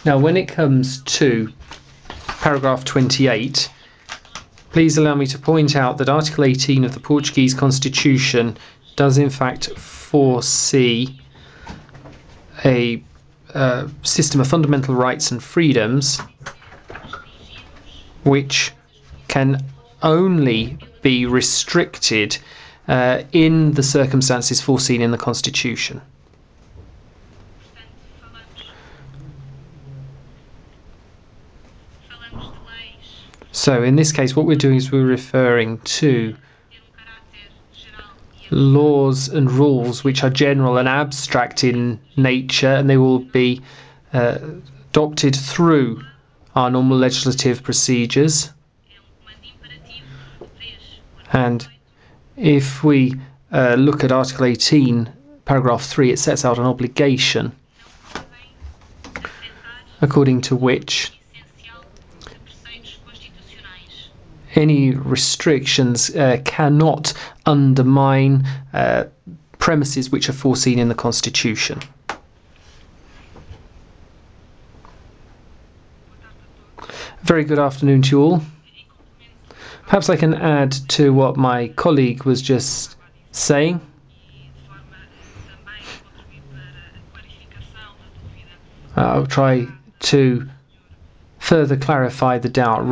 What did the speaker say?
Now, when it comes to paragraph 28, please allow me to point out that Article 18 of the Portuguese Constitution does in fact foresee a system of fundamental rights and freedoms which can only be restricted in the circumstances foreseen in the Constitution. So in this case, what we're doing is we're referring to laws and rules which are general and abstract in nature, and they will be adopted through our normal legislative procedures. And if we look at Article 18, paragraph 3, it sets out an obligation according to which any restrictions cannot undermine premises which are foreseen in the Constitution. Very good afternoon to you all. Perhaps I can add to what my colleague was just saying. I'll try to further clarify the doubt